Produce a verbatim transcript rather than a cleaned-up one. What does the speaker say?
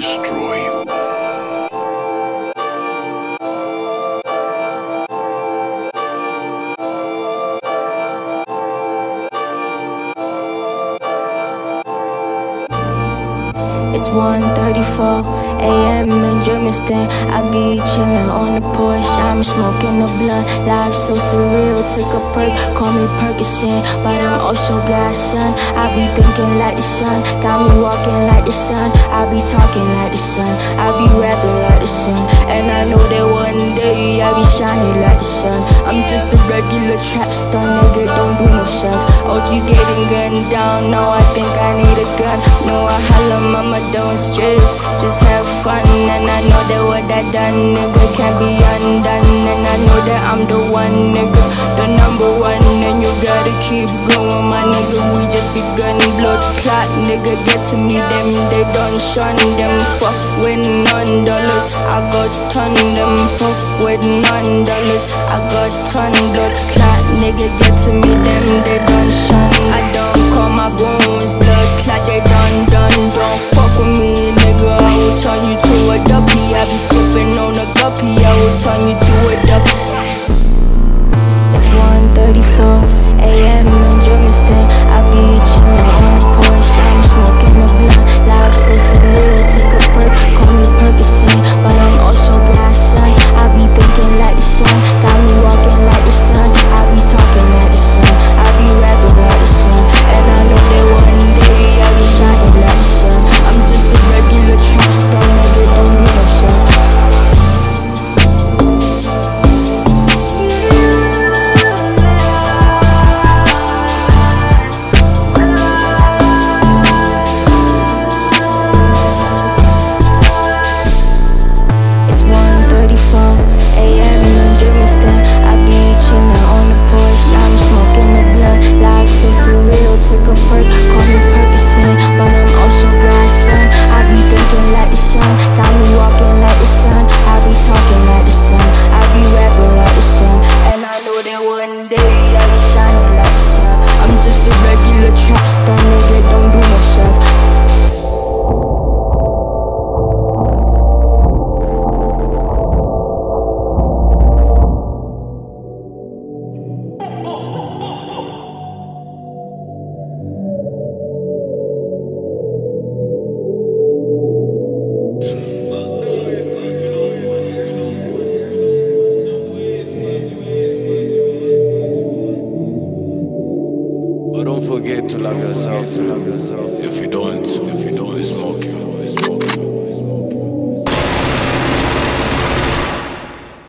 destroy you. It's one thirty-four a m in Germiston. I be chillin' on the porch, I'm smoking a blunt. Life so surreal, took a perk, call me Percocet, but I'm also God's son. I be thinking like the sun, got me walking like the sun. I be talking like the sun, I be rapping like the sun. And I know that one day I be shining like the sun. I'm just a regular trap star nigga, don't do no shots. O G's getting gunned down, now I think I need a gun. No, I holla mama, don't stress, just have fun. And I know that what I done, nigga, can't be undone. And I know that I'm the one, nigga, the number one. And you gotta keep going, my nigga, we just begun. Blood clot, nigga, get to me, them, they done shun them. Fuck with none dollars, I got ton them. Fuck with none dollars, I got ton. Blood clot, nigga, get to me, them, they done shun. I don't call my goons, blood clot, they done, done,